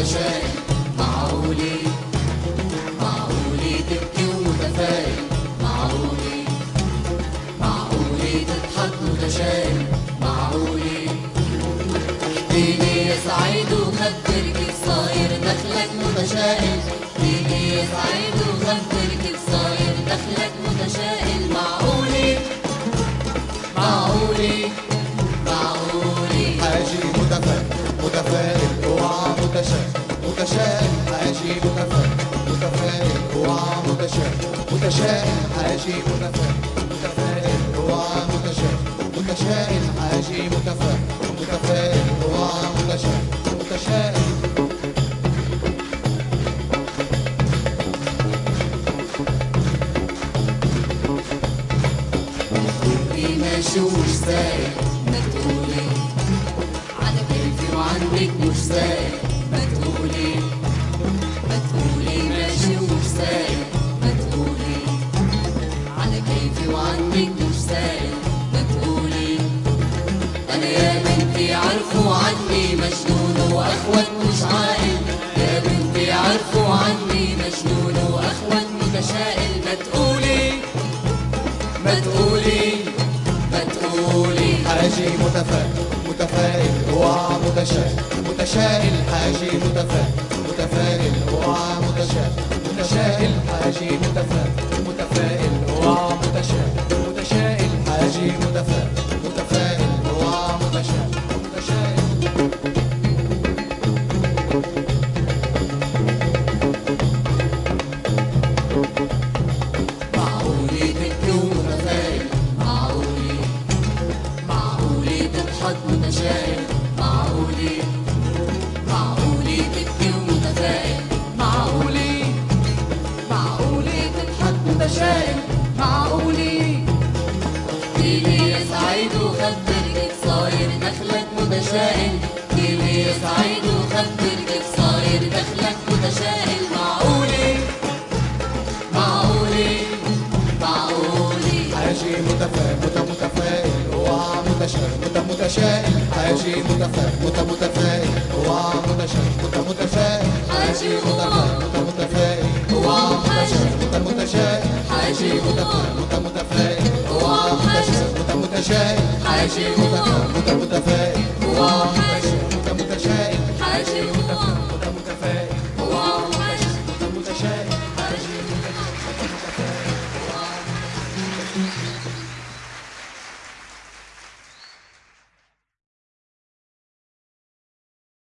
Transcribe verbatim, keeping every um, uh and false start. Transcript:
متشائم. معقولي معقولي تبكي ومتفائل. معقولي معقولي تضحك متشائم. معقولي احكيلي يا سعيد وخبر كيف صاير دخلك متشائم. احكيلي يا سعيد وخبر كيف صاير دخلك متشائم. معقولي معقولي معقولي حاجي متفائل متفائل اوعى متشائم. متشائم حاجي متفائل متفائل اوعى متشائم. متشائم حاجي متفائل متفائل اوعى متشائم. متشائم حاجي متفائل متفائل اوعى متشائم. متشائم ماشي ومش سايق. ما تقولي على كيفي وعنك مش سايق. ما تقولي ما تقولي ماشي ومش سايق. ما تقولي على كيفي وعنك مش سايق. ما تقولي انا يا بنتي عرفوا عني مجنون واخوات مش عاقل. يا بنتي عرفوا عني مجنون واخوات متشائل. ما تقولي ما تقولي ما تقولي حاجي متفائل متفائل اوعى متشائم. متشائم حاجي متفائل متفائل اوعى متشائم. متشائم حاجي متفائل متفائل اوعى متشائم. متشائم حاجي متفائل متفائل اوعى متشائم. متشائم معقولي تبكي ومتفائل. معقولي معقولي تضحك متشائم. معقولي معقولي تبكي ومتفائل. معقولي معقولي تضحك متشائم. معقولي احكيلي يا سعيد وخبر كيف صاير دخلك متشائم. احكيلي يا سعيد وخبر كيف صاير دخلك متشائم. معقولي معقولي معقولي حاجي متفائل مت متفائل اوعى متشائم. مت متشائم حاجي متفائل مت متفائل اوعى متشائم. مت متفائل حاجي متفائل مت متفائل اوعى متشائم. مت متشائم حاجي متفائل مت متفائل اوعى متشائم. مت متشائم حاجي متفائل مت